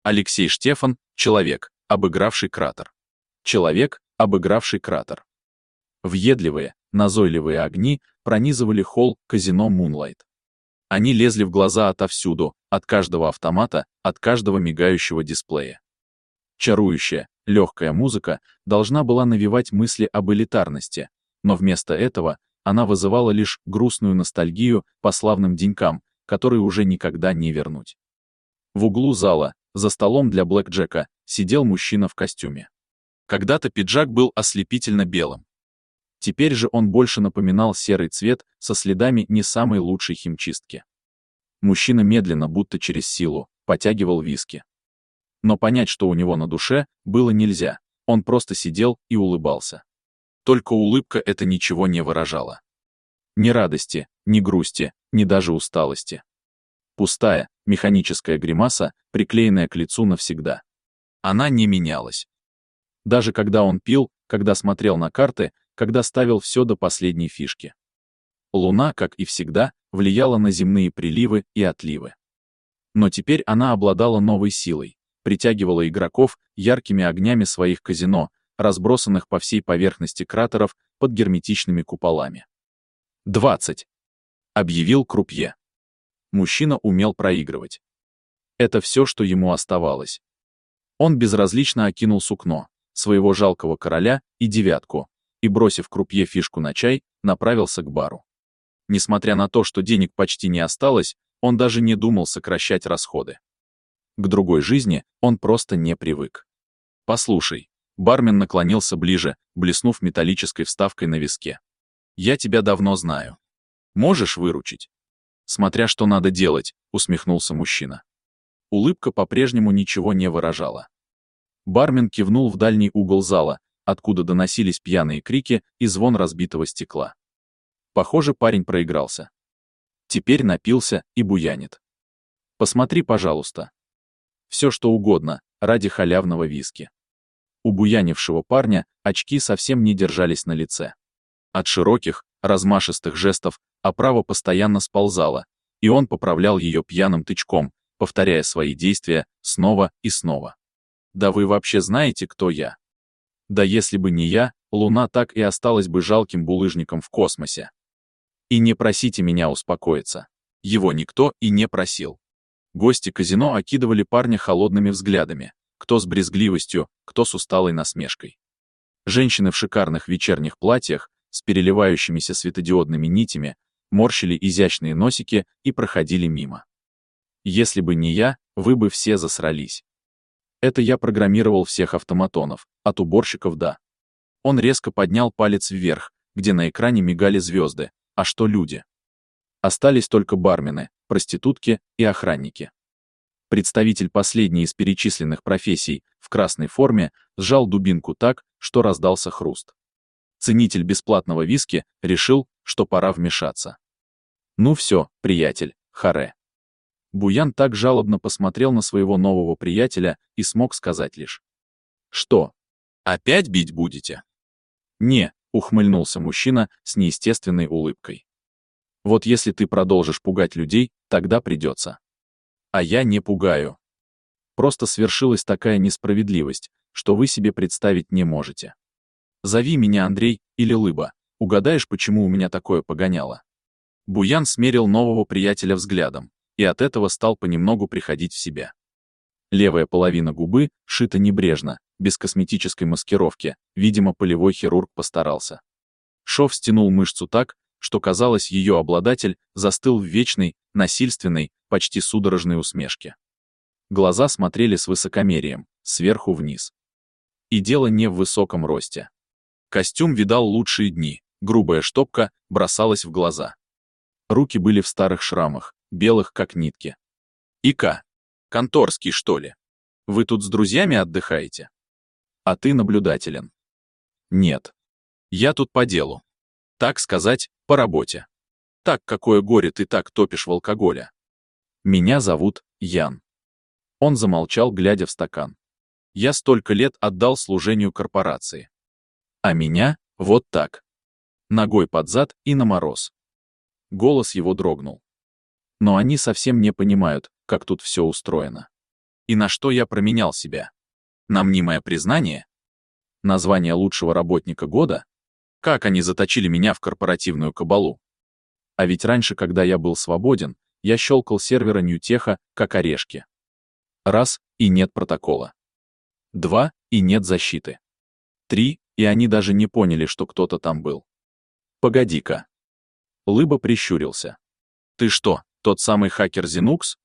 Алексей Штефан – человек, обыгравший кратер. Человек, обыгравший кратер. Въедливые, назойливые огни пронизывали холл казино Moonlight. Они лезли в глаза отовсюду, от каждого автомата, от каждого мигающего дисплея. Чарующая, легкая музыка должна была навевать мысли об элитарности, но вместо этого она вызывала лишь грустную ностальгию по славным денькам, которые уже никогда не вернуть. В углу зала, за столом для блэкджека, сидел мужчина в костюме. Когда-то пиджак был ослепительно белым. Теперь же он больше напоминал серый цвет со следами не самой лучшей химчистки. Мужчина медленно, будто через силу, потягивал виски. Но понять, что у него на душе, было нельзя, он просто сидел и улыбался. Только улыбка это ничего не выражала. Ни радости, ни грусти, ни даже усталости. Пустая, механическая гримаса, приклеенная к лицу навсегда. Она не менялась. Даже когда он пил, когда смотрел на карты, когда ставил все до последней фишки. Луна, как и всегда, влияла на земные приливы и отливы. Но теперь она обладала новой силой, притягивала игроков яркими огнями своих казино, разбросанных по всей поверхности кратеров под герметичными куполами. 20. Объявил крупье. Мужчина умел проигрывать. Это все, что ему оставалось. Он безразлично окинул сукно, своего жалкого короля и девятку, и, бросив крупье фишку на чай, направился к бару. Несмотря на то, что денег почти не осталось, он даже не думал сокращать расходы. К другой жизни он просто не привык. «Послушай», бармен наклонился ближе, блеснув металлической вставкой на виске. «Я тебя давно знаю. Можешь выручить?» «Смотря что надо делать», — усмехнулся мужчина. Улыбка по-прежнему ничего не выражала. Бармен кивнул в дальний угол зала, откуда доносились пьяные крики и звон разбитого стекла. Похоже, парень проигрался. Теперь напился и буянит. «Посмотри, пожалуйста. Все что угодно, ради халявного виски». У буянившего парня очки совсем не держались на лице. От широких, размашистых жестов оправа постоянно сползала, и он поправлял ее пьяным тычком, повторяя свои действия снова и снова. «Да вы вообще знаете, кто я? Да если бы не я, Луна так и осталась бы жалким булыжником в космосе. И не просите меня успокоиться. Его никто и не просил». Гости казино окидывали парня холодными взглядами, кто с брезгливостью, кто с усталой насмешкой. Женщины в шикарных вечерних платьях, с переливающимися светодиодными нитями, морщили изящные носики и проходили мимо. «Если бы не я, вы бы все засрались. Это я программировал всех автоматонов, от уборщиков до...» Он резко поднял палец вверх, где на экране мигали звезды. А что люди? Остались только бармены, проститутки и охранники. Представитель последней из перечисленных профессий, в красной форме, сжал дубинку так, что раздался хруст. Ценитель бесплатного виски решил, что пора вмешаться. «Ну все, приятель, харе». Буян так жалобно посмотрел на своего нового приятеля и смог сказать лишь: «Что? Опять бить будете?» «Не», — ухмыльнулся мужчина с неестественной улыбкой. «Вот если ты продолжишь пугать людей, тогда придется. А я не пугаю. Просто свершилась такая несправедливость, что вы себе представить не можете. Зови меня Андрей или Лыба, угадаешь, почему у меня такое погоняло?» Буян смерил нового приятеля взглядом, и от этого стал понемногу приходить в себя. Левая половина губы шита небрежно, без косметической маскировки, видимо, полевой хирург постарался. Шов стянул мышцу так, что, казалось, ее обладатель застыл в вечной, насильственной, почти судорожной усмешке. Глаза смотрели с высокомерием, сверху вниз. И дело не в высоком росте. Костюм видал лучшие дни, грубая штопка бросалась в глаза. Руки были в старых шрамах, белых как нитки. «Ика, конторский, что ли? Вы тут с друзьями отдыхаете? А ты наблюдателен?» «Нет. Я тут по делу. Так сказать, по работе. Так какое горе ты так топишь в алкоголе. Меня зовут Ян». Он замолчал, глядя в стакан. «Я столько лет отдал служению корпорации. А меня вот так. Ногой под зад и на мороз». Голос его дрогнул. Но они совсем не понимают, как тут все устроено. И на что я променял себя? На мнимое признание? Название лучшего работника года? Как они заточили меня в корпоративную кабалу? А ведь раньше, когда я был свободен, я щелкал сервера Ньютеха, как орешки. Раз, и нет протокола. Два, и нет защиты. Три, и они даже не поняли, что кто-то там был. Погоди-ка. Лыба прищурился. Ты что, тот самый хакер Зинукс?